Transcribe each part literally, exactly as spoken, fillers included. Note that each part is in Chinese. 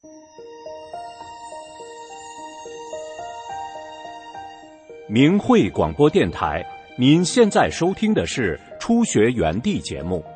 明慧广播电台，您现在收听的是初学园地节目。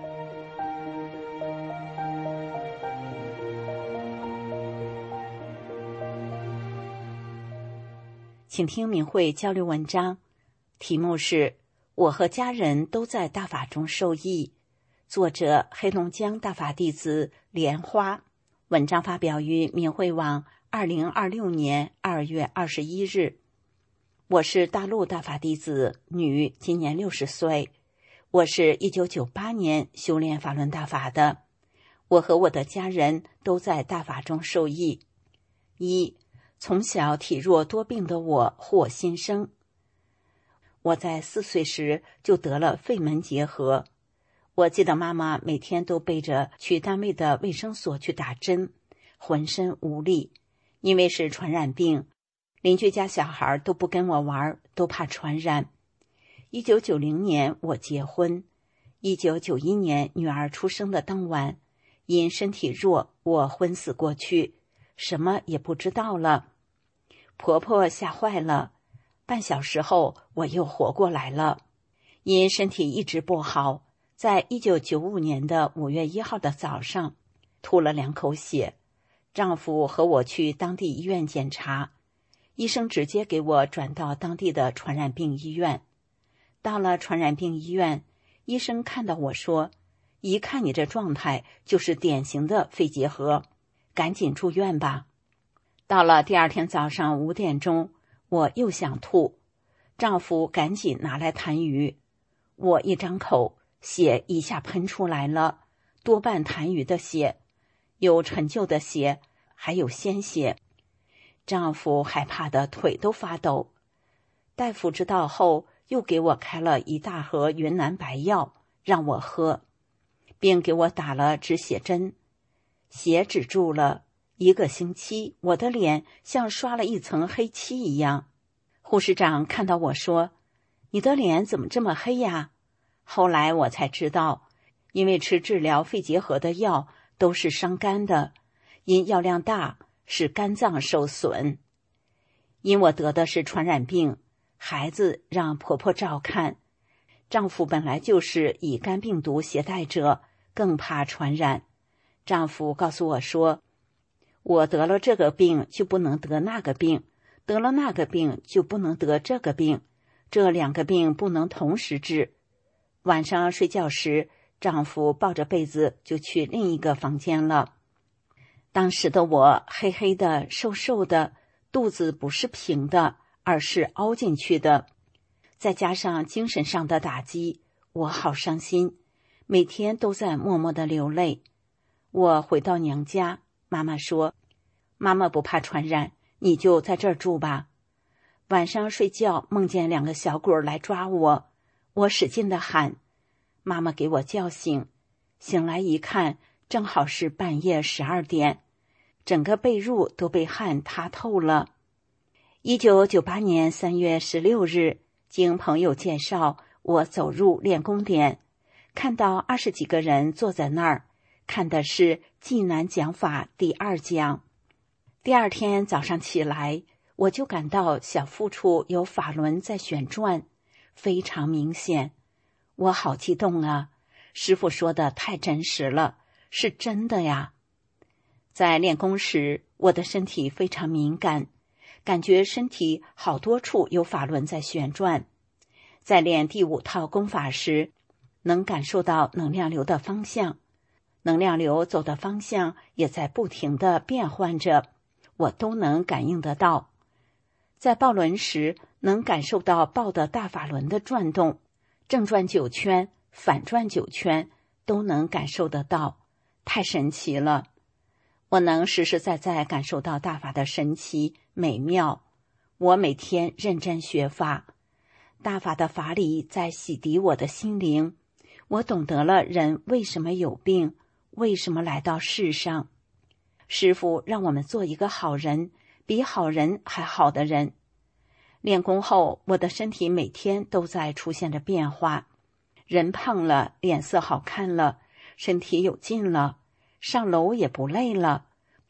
请听明慧交流文章，题目是我和家人都在大法中受益，作者黑龙江大法弟子莲花，文章发表于明慧网二零二六年二月二十一日。我是大陆大法弟子，女，今年六十岁。我是一九九八年修炼法轮大法的。我和我的家人都在大法中受益。一，从小体弱多病的我获新生。我在四岁时就得了肺门结核。我记得妈妈每天都背着去单位的卫生所去打针，浑身无力，因为是传染病。邻居家小孩都不跟我玩，都怕传染。一九九零年我结婚，一九九一年女儿出生的当晚，因身体弱，我昏死过去，什么也不知道了。婆婆吓坏了，半小时后我又活过来了。因身体一直不好，在一九九五年的五月一号的早上，吐了两口血。丈夫和我去当地医院检查，医生直接给我转到当地的传染病医院。到了传染病医院，医生看到我说，一看你这状态就是典型的肺结核，赶紧住院吧。到了第二天早上五点钟，我又想吐，丈夫赶紧拿来痰盂，我一张口，血一下喷出来了，多半痰盂的血，有陈旧的血，还有鲜血。丈夫害怕的腿都发抖。大夫知道后，又给我开了一大盒云南白药让我喝，并给我打了止血针。血止住了，一个星期，我的脸像刷了一层黑漆一样。护士长看到我说，你的脸怎么这么黑呀？后来我才知道，因为吃治疗肺结核的药都是伤肝的，因药量大，使肝脏受损。因我得的是传染病，孩子让婆婆照看，丈夫本来就是乙肝病毒携带者，更怕传染。丈夫告诉我说，我得了这个病就不能得那个病，得了那个病就不能得这个病，这两个病不能同时治。晚上睡觉时，丈夫抱着被子就去另一个房间了。当时的我黑黑的，瘦瘦的，肚子不是平的，而是凹进去的。再加上精神上的打击，我好伤心，每天都在默默的流泪。我回到娘家，妈妈说，妈妈不怕传染，你就在这儿住吧。晚上睡觉梦见两个小鬼来抓我，我使劲的喊，妈妈给我叫醒，醒来一看，正好是半夜十二点，整个被褥都被汗塌透了。一九九八年三月十六日，经朋友介绍，我走入练功点，看到二十几个人坐在那儿，看的是济南讲法第二讲。第二天早上起来，我就感到小腹处有法轮在旋转，非常明显。我好激动啊，师父说的太真实了，是真的呀。在练功时，我的身体非常敏感，感觉身体好多处有法轮在旋转。在练第五套功法时，能感受到能量流的方向，能量流走的方向也在不停地变换着，我都能感应得到。在抱轮时，能感受到抱的大法轮的转动，正转九圈，反转九圈，都能感受得到，太神奇了。我能实实在在感受到大法的神奇美妙。我每天认真学法，大法的法理在洗涤我的心灵。我懂得了人为什么有病，为什么来到世上。师父让我们做一个好人，比好人还好的人。练功后，我的身体每天都在出现着变化，人胖了，脸色好看了，身体有劲了，上楼也不累了，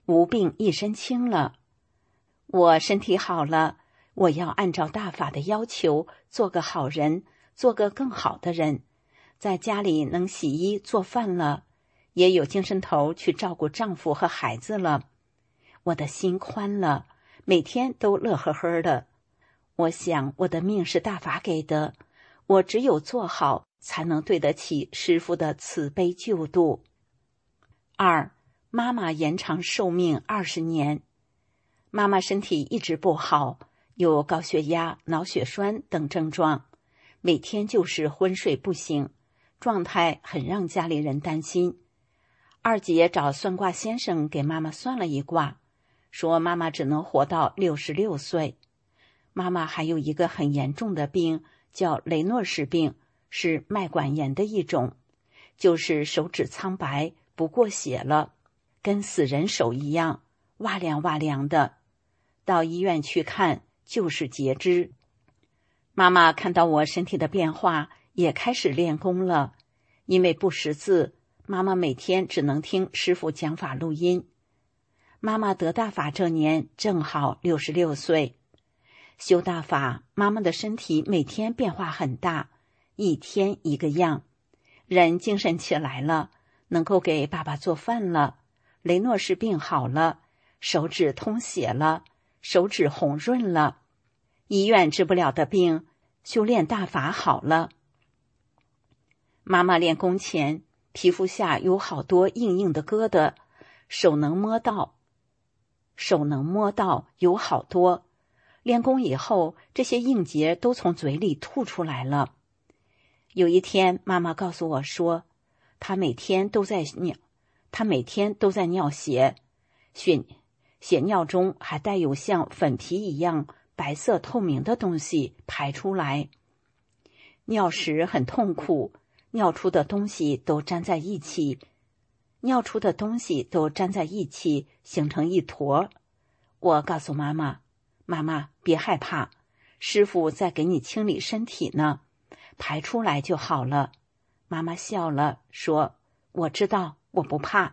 无病一身轻了。我身体好了，我要按照大法的要求做个好人，做个更好的人，在家里能洗衣做饭了，也有精神头去照顾丈夫和孩子了。我的心宽了，每天都乐呵呵的。我想我的命是大法给的，我只有做好，才能对得起师父的慈悲救度。二，妈妈延长寿命二十年。妈妈身体一直不好，有高血压、脑血栓等症状，每天就是昏睡不醒，状态很让家里人担心。二姐找算卦先生给妈妈算了一卦，说妈妈只能活到六十六岁。妈妈还有一个很严重的病，叫雷诺氏病，是脉管炎的一种，就是手指苍白，不过血了，跟死人手一样，哇凉哇凉的。到医院去看，就是截肢。妈妈看到我身体的变化，也开始练功了。因为不识字，妈妈每天只能听师父讲法录音。妈妈得大法这年正好六十六岁。修大法，妈妈的身体每天变化很大，一天一个样。人精神起来了，能够给爸爸做饭了，雷诺氏病好了，手指通血了，手指红润了，医院治不了的病，修炼大法好了。妈妈练功前，皮肤下有好多硬硬的疙瘩，手能摸到，手能摸到有好多。练功以后，这些硬结都从嘴里吐出来了。有一天，妈妈告诉我说，她每天都在尿，她每天都在尿血，血血尿中还带有像粉皮一样白色透明的东西排出来。尿时很痛苦，尿出的东西都粘在一起，尿出的东西都粘在一起，形成一坨。我告诉妈妈，妈妈别害怕，师父在给你清理身体呢，排出来就好了。妈妈笑了，说，我知道，我不怕。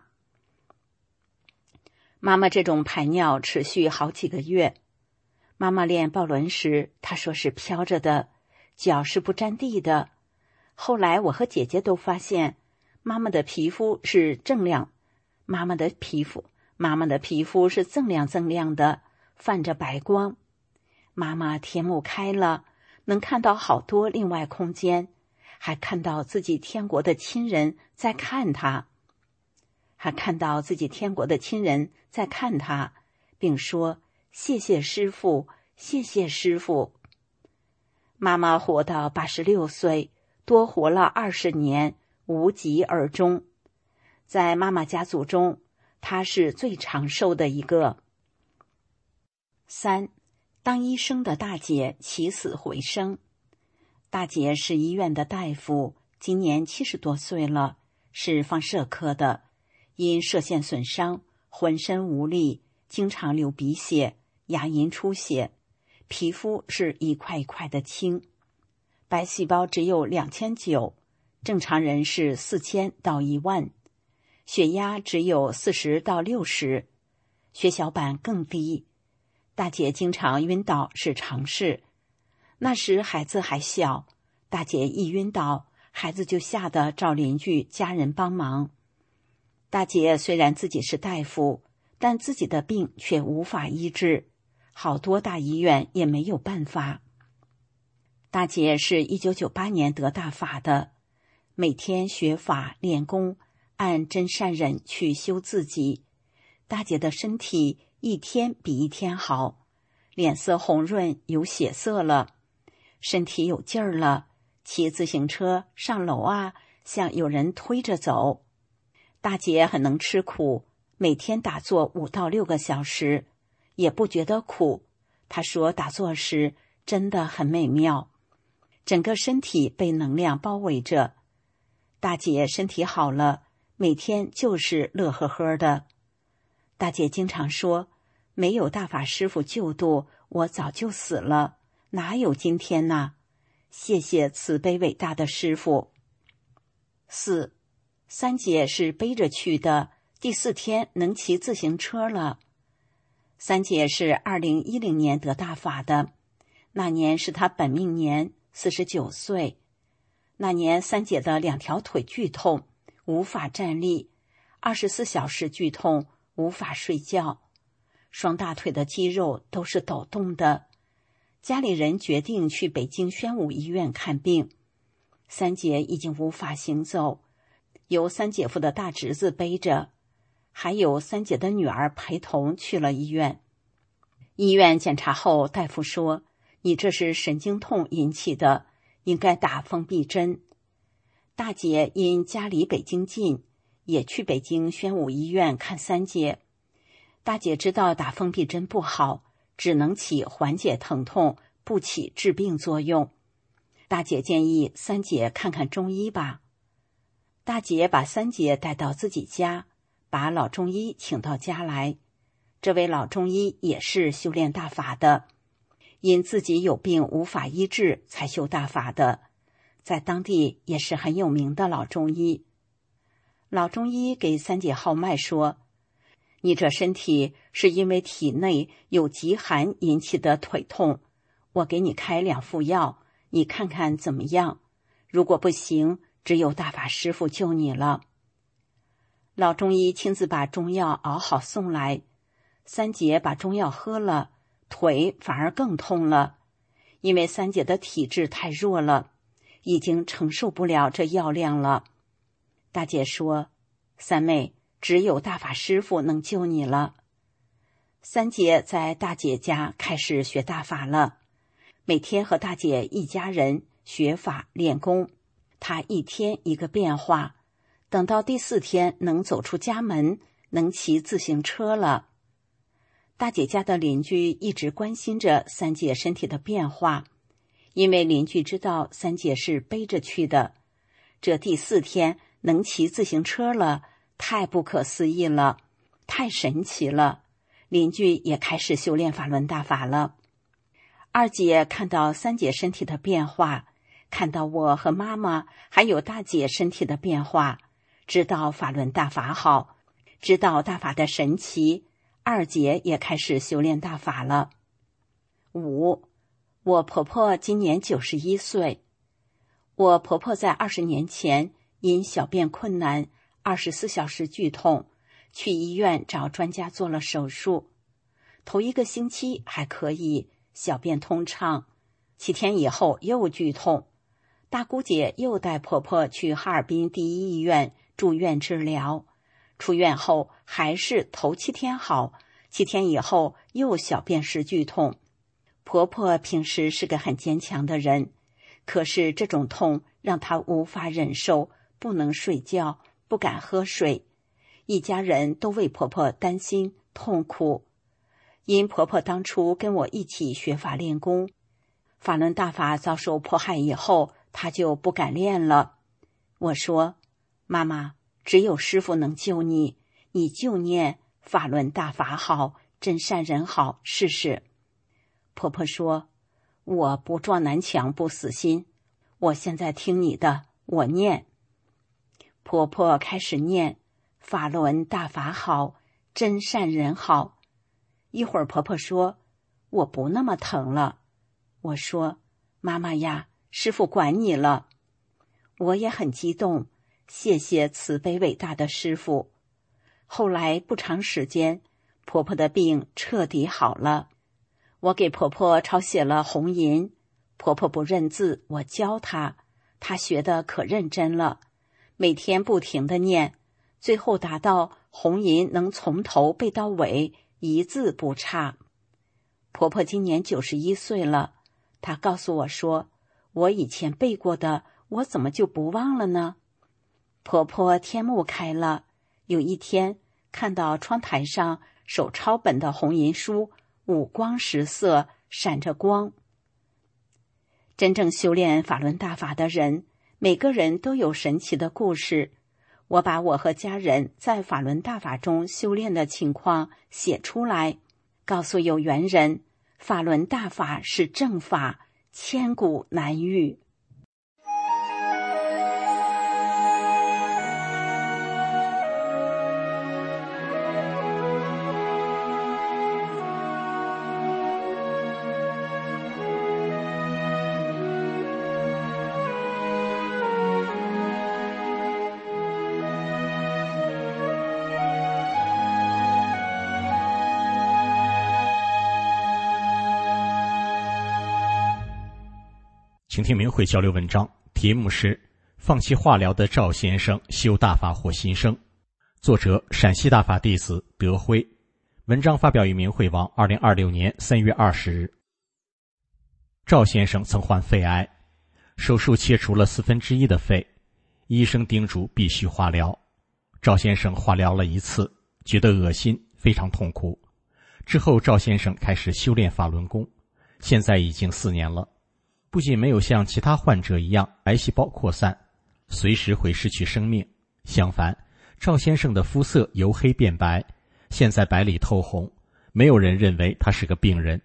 妈妈这种排尿持续好几个月。妈妈练抱轮时，她说是飘着的，脚是不沾地的。后来我和姐姐都发现，妈妈的皮肤是锃亮，妈妈的皮肤，妈妈的皮肤是锃亮锃亮的，泛着白光。妈妈天目开了，能看到好多另外空间，还看到自己天国的亲人在看她，还看到自己天国的亲人在看她，并说谢谢师父，谢谢师父。妈妈活到八十六岁，多活了二十年，无疾而终。在妈妈家族中，她是最长寿的一个。三，当医生的大姐起死回生。大姐是医院的大夫，今年七十多岁了，是放射科的，因射线损伤，浑身无力，经常流鼻血，牙龈出血，皮肤是一块一块的青，白细胞只有两千九，正常人是四千到一万，血压只有四十到六十，血小板更低。大姐经常晕倒是常事，那时孩子还小，大姐一晕倒，孩子就吓得找邻居家人帮忙。大姐虽然自己是大夫，但自己的病却无法医治，好多大医院也没有办法。大姐是一九九八年得大法的，每天学法练功，按真善忍去修自己。大姐的身体一天比一天好，脸色红润有血色了，身体有劲儿了，骑自行车上楼啊，像有人推着走。大姐很能吃苦，每天打坐五到六个小时，也不觉得苦。她说打坐时真的很美妙，整个身体被能量包围着。大姐身体好了，每天就是乐呵呵的。大姐经常说，没有大法师父救度，我早就死了，哪有今天呢？谢谢慈悲伟大的师父。四，三姐是背着去的， 第四天能骑自行车了。三姐是二零一零年得大法的，那年是她本命年，四十九岁。那年三姐的两条腿剧痛，无法站立，二十四小时剧痛，无法睡觉，双大腿的肌肉都是抖动的。家里人决定去北京宣武医院看病。三姐已经无法行走，由三姐夫的大侄子背着，还有三姐的女儿陪同去了医院。医院检查后，大夫说，你这是神经痛引起的，应该打封闭针。大姐因家离北京近，也去北京宣武医院看三姐。大姐知道打封闭针不好，只能起缓解疼痛，不起治病作用。大姐建议三姐看看中医吧。大姐把三姐带到自己家，把老中医请到家来。这位老中医也是修炼大法的，因自己有病无法医治才修大法的，在当地也是很有名的老中医。老中医给三姐号脉说，你这身体是因为体内有极寒引起的腿痛，我给你开两副药，你看看怎么样？如果不行，只有大法师父救你了。老中医亲自把中药熬好送来，三姐把中药喝了，腿反而更痛了，因为三姐的体质太弱了，已经承受不了这药量了。大姐说，三妹，只有大法师父能救你了。三姐在大姐家开始学大法了，每天和大姐一家人学法练功，她一天一个变化，等到第四天能走出家门，能骑自行车了。大姐家的邻居一直关心着三姐身体的变化，因为邻居知道三姐是背着去的，这第四天能骑自行车了，太不可思议了，太神奇了。邻居也开始修炼法轮大法了。二姐看到三姐身体的变化，看到我和妈妈还有大姐身体的变化，知道法轮大法好，知道大法的神奇，二姐也开始修炼大法了。五，我婆婆今年九十一岁。我婆婆在二十年前因小便困难，二十四小时剧痛，去医院找专家做了手术。头一个星期还可以，小便通畅，七天以后又剧痛。大姑姐又带婆婆去哈尔滨第一医院住院治疗，出院后还是头七天好，七天以后又小便时剧痛。婆婆平时是个很坚强的人，可是这种痛让她无法忍受，不能睡觉，不敢喝水。一家人都为婆婆担心痛苦。因婆婆当初跟我一起学法练功，法轮大法遭受迫害以后，她就不敢练了。我说，妈妈，只有师父能救你，你就念法轮大法好，真善人好，试试。婆婆说，我不撞南墙不死心，我现在听你的，我念。婆婆开始念法轮大法好，真善人好。一会儿婆婆说，我不那么疼了。我说，妈妈呀，师父管你了。我也很激动，谢谢慈悲伟大的师父。后来不长时间，婆婆的病彻底好了。我给婆婆抄写了红银，婆婆不认字，我教她，她学得可认真了，每天不停地念，最后达到红银能从头背到尾，一字不差。婆婆今年九十一岁了，她告诉我说，我以前背过的，我怎么就不忘了呢？婆婆天目开了，有一天看到窗台上手抄本的红银书，五光十色，闪着光。真正修炼法轮大法的人，每个人都有神奇的故事。我把我和家人在法轮大法中修炼的情况写出来，告诉有缘人，法轮大法是正法，千古难遇。 请听明慧交流文章，题目是放弃化疗的赵先生修大法获新生，作者陕西大法弟子德辉。文章发表于明慧网二零二六年三月二十日。赵先生曾患肺癌，手术切除了四分之一的肺，医生叮嘱必须化疗。赵先生化疗了一次，觉得恶心，非常痛苦。之后赵先生开始修炼法轮功，现在已经四年了。不仅没有像其他患者一样癌细胞扩散，随时会失去生命，相反，赵先生的肤色由黑变白，现在白里透红，没有人认为他是个病人。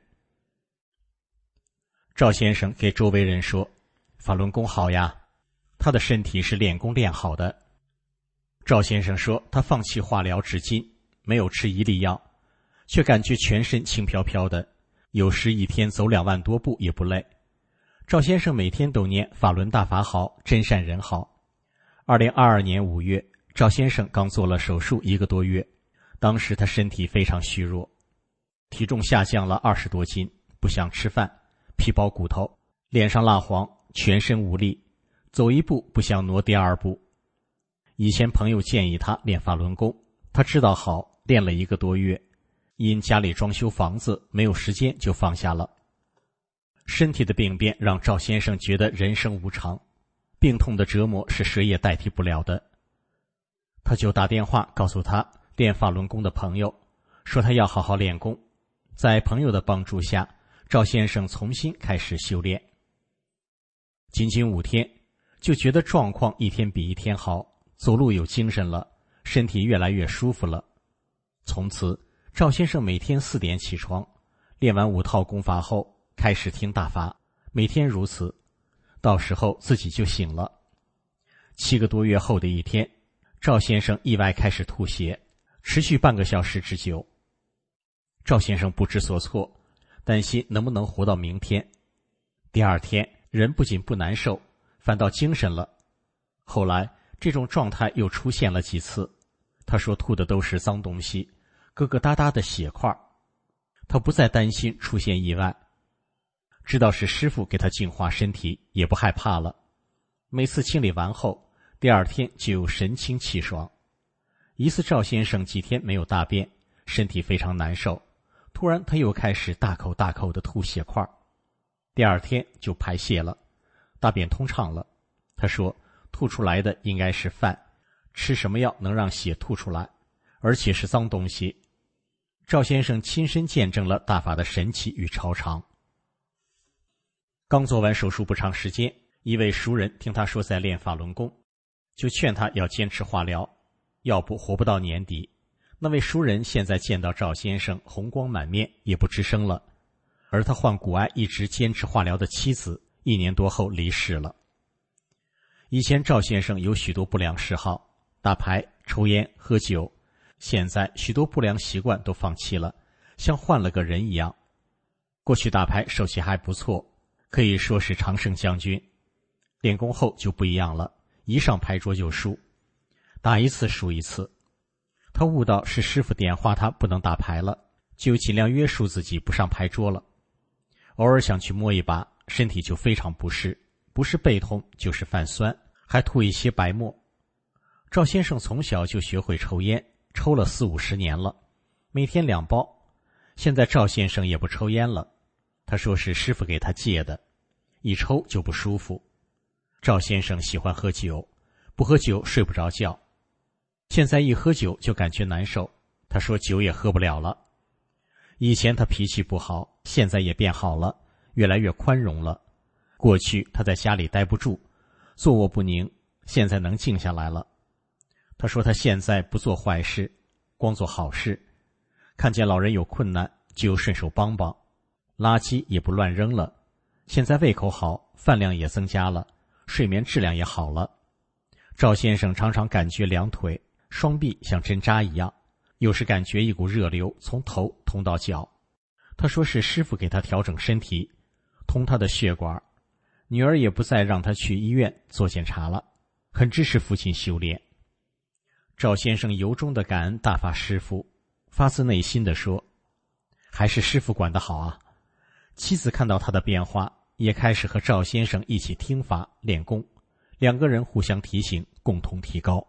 赵先生给周围人说，法轮功好呀，他的身体是练功练好的。赵先生说，他放弃化疗至今，没有吃一粒药，却感觉全身轻飘飘的，有时一天走两万多步也不累。赵先生每天都念法轮大法好，真善人好。二零二二年五月，赵先生刚做了手术一个多月，当时他身体非常虚弱，体重下降了二十多斤，不想吃饭，皮包骨头，脸上蜡黄，全身无力，走一步不想挪第二步。以前朋友建议他练法轮功，他知道好，练了一个多月，因家里装修房子，没有时间就放下了。身体的病变让赵先生觉得人生无常，病痛的折磨是谁也代替不了的。他就打电话告诉他练法轮功的朋友，说他要好好练功。在朋友的帮助下，赵先生重新开始修炼。仅仅五天，就觉得状况一天比一天好，走路有精神了，身体越来越舒服了。从此，赵先生每天四点起床，练完五套功法后，开始听大法，每天如此，到时候自己就醒了。七个多月后的一天，赵先生意外开始吐血，持续半个小时之久。赵先生不知所措，担心能不能活到明天。第二天，人不仅不难受，反倒精神了。后来，这种状态又出现了几次。他说吐的都是脏东西，疙疙瘩瘩的血块。他不再担心出现意外，知道是师父给他净化身体，也不害怕了。每次清理完后，第二天就有神清气爽。一次赵先生几天没有大便，身体非常难受，突然他又开始大口大口的吐血块，第二天就排泄了，大便通畅了。他说吐出来的应该是饭，吃什么药能让血吐出来，而且是脏东西。赵先生亲身见证了大法的神奇与超常。刚做完手术不长时间，一位熟人听他说在练法轮功，就劝他要坚持化疗，要不活不到年底。那位熟人现在见到赵先生红光满面，也不吱声了。而他患骨癌一直坚持化疗的妻子，一年多后离世了。以前赵先生有许多不良嗜好，打牌、抽烟、喝酒，现在许多不良习惯都放弃了，像换了个人一样。过去打牌手气还不错，可以说是常胜将军。练功后就不一样了，一上牌桌就输，打一次输一次。他悟到是师父点化他不能打牌了，就尽量约束自己不上牌桌了。偶尔想去摸一把，身体就非常不适，不是背痛就是泛酸，还吐一些白沫。赵先生从小就学会抽烟，抽了四五十年了，每天两包。现在赵先生也不抽烟了，他说是师父给他戒的，一抽就不舒服。赵先生喜欢喝酒，不喝酒睡不着觉，现在一喝酒就感觉难受，他说酒也喝不了了。以前他脾气不好，现在也变好了，越来越宽容了。过去他在家里待不住，坐卧不宁，现在能静下来了。他说他现在不做坏事，光做好事，看见老人有困难就顺手帮帮，垃圾也不乱扔了。现在胃口好，饭量也增加了，睡眠质量也好了。赵先生常常感觉两腿、双臂像针扎一样，有时感觉一股热流从头通到脚。他说是师父给他调整身体，通他的血管。女儿也不再让他去医院做检查了，很支持父亲修炼。赵先生由衷的感恩大法师父，发自内心地说，还是师父管得好啊。妻子看到他的变化， 也开始和赵先生一起听法练功，两个人互相提醒，共同提高。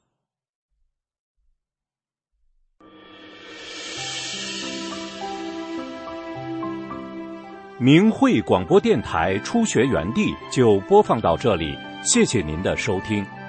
明慧广播电台初学园地就播放到这里，谢谢您的收听。